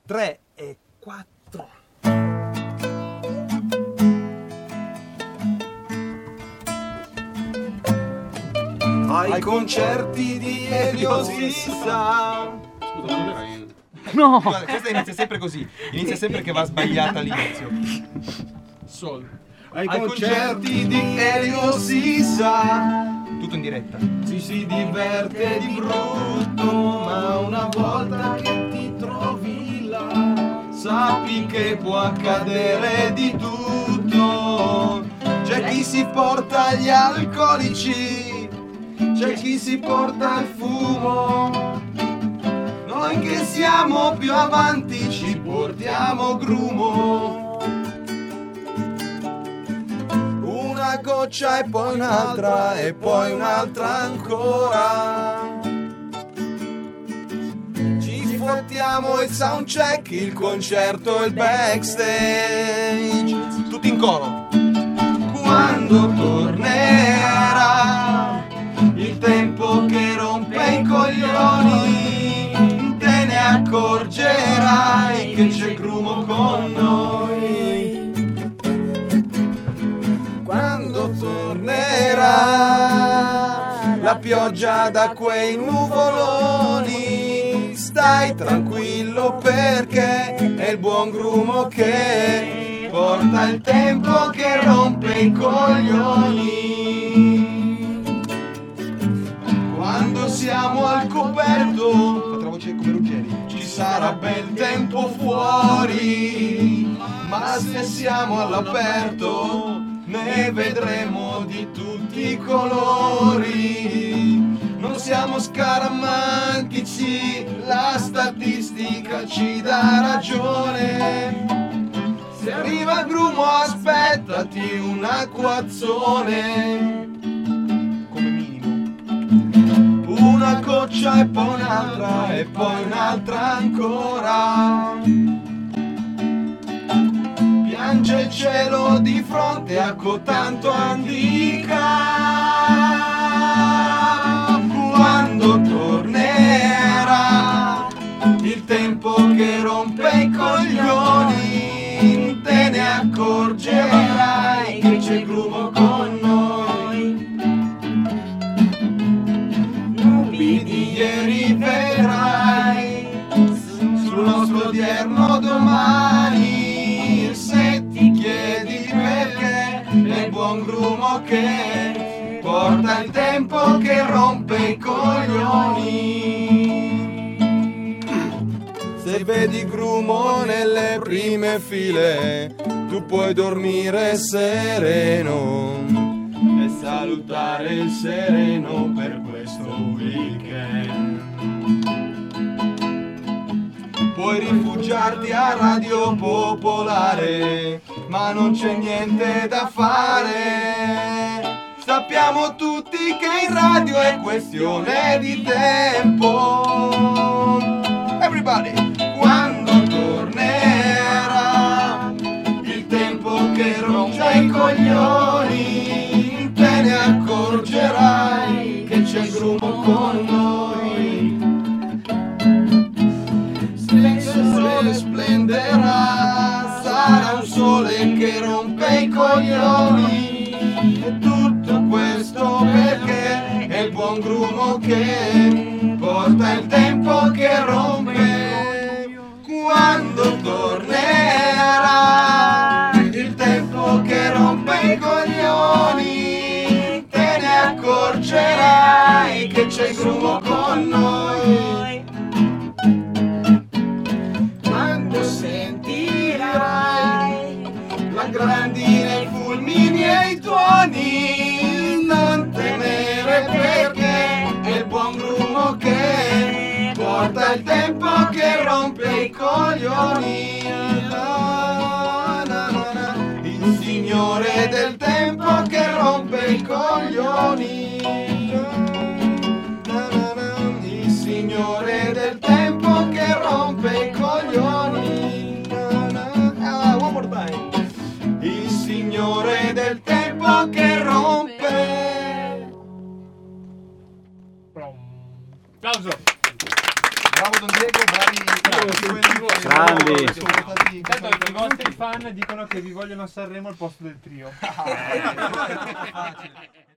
3 e 4. Ai concerti di Elio si sa. Scusa, non era io. No! Guarda, questa inizia sempre così. Inizia sempre che va sbagliata all'inizio. Sol. Ai concerti di Elio si sa. Tutto in diretta. Si diverte di brutto, ma una volta che ti trovi là, sappi che può accadere di tutto. C'è chi si porta gli alcolici, c'è chi si porta il fumo. Noi che siamo più avanti ci portiamo grumo. Una goccia e poi un'altra e poi un'altra ancora. Ci fottiamo il soundcheck, il concerto e il backstage. Tutti in coro. Quando tornerà il tempo che rompe i coglioni, te ne accorgerai che c'è grumo con noi. Quando tornerà la pioggia da quei nuvoloni, stai tranquillo perché è il buon grumo che porta il tempo che rompe i coglioni. Quando siamo al coperto, fate la voce come Ruggeri, ci sarà bel tempo fuori, ma se siamo all'aperto ne vedremo di tutti i colori. Non siamo scaramantici, la statistica ci dà ragione. Se arriva il grumo aspettati un acquazzone, come minimo. Una goccia e poi un'altra e poi un'altra ancora. Piange il cielo di fronte a cotanto handicap. Quando tornerà il tempo che rompe i coglioni, te ne accorgerai che c'è grumo con noi. Nubi di ieri vedrai sul nostro odierno domani. Se ti chiedi perché è il buon grumo che porta il tempo che rompe i coglioni. Se vedi grumo nelle prime file, tu puoi dormire sereno e salutare il sereno per questo weekend. Puoi rifugiarti a Radio Popolare, ma non c'è niente da fare. Sappiamo tutti che in radio è questione di tempo. Everybody! Quando tornerà il tempo che rompe i coglioni, te ne accorgerai che c'è il grumo con noi. Se il sole splenderà, sarà un sole che rompe i coglioni. E tutto questo perché è il buon grumo che porta il tempo che rompe. Quando tornerà il tempo che rompe i coglioni, te ne accorgerai che c'è il grumo con noi. Quando sentirai la grandine, i fulmini e i tuoni, non temere perché è il buon grumo che porta il tempo che rompe i coglioni. Il signore del tempo che rompe i coglioni. Il signore del tempo che rompe i coglioni. One more time. Il signore del tempo che rompe. Applauso. Bravo Don Diego, bravi. Bravo. Grandi. Intanto i vostri fan dicono che vi vogliono a Sanremo al posto del trio.